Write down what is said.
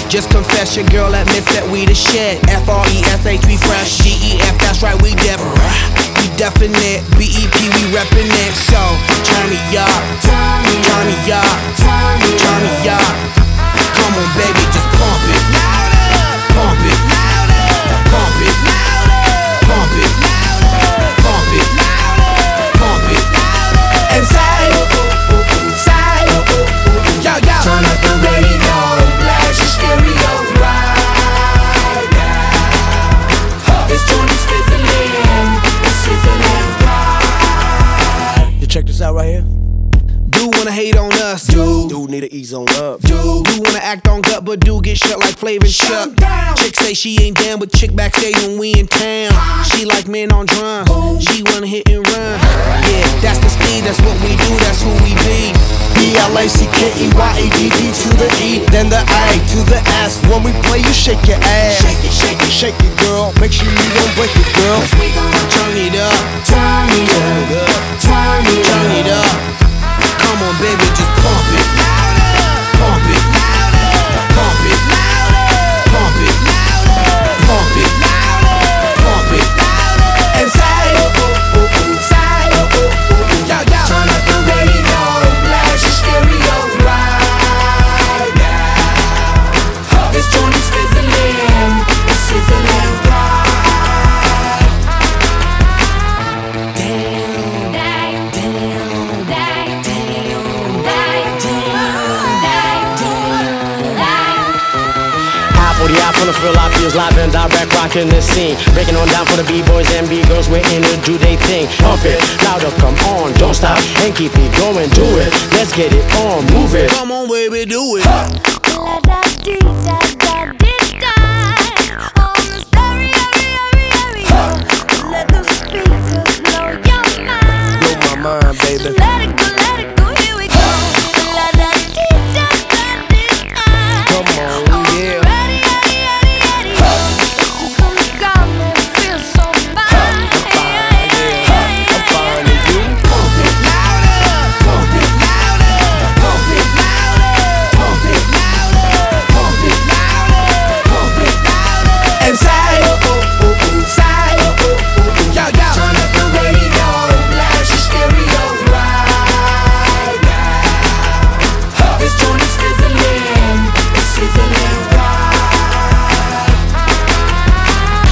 Just confess your girl admits that we the shit. F-R-E-S-H, we fresh. G-E-F, that's right, we different. We definite. B-E-P, we reppin' it. So, turn me up, turn me up, turn me up. Come on, baby, just pump it. Pump it. Pump it. Pump it. Pump it. Pump it. And say, yo, yo. Turn up the radio, blast your stereo right now. This joint is fizzling, it's sizzling right. You check this out right here. Do wanna hate on us, Dude need to ease on up. do wanna act on gut, but do get shut like Flavor and Chuck. Chick say she ain't down, but chick backstage when we in town. She like men on drums, she wanna hit and run. Yeah, that's the speed, that's what we do, that's who we be. B-L-A-C-K-E-Y-A-D-D to the E, then the A to the S. When we play, you shake your ass. Shake it, shake it, shake it, girl. Make sure you don't break it, girl. Cause we gon' Turn it up, turn it up, turn it up. turn it up. Come on, baby, just pump it. Pump it. Pump it. Pump it. Pump it. Pump it. And say, yo, yo. Turn up the radio, blast your stereo right now. This joint is fizzling, it's sizzling right. From the Philippines, live and direct, rocking the scene. Breaking on down for the B-boys and B-girls, we're in to do they thing. Pump it, louder, come on, don't stop, and keep it going, do it. Let's get it on, move it. Come on, baby, do it. La da dee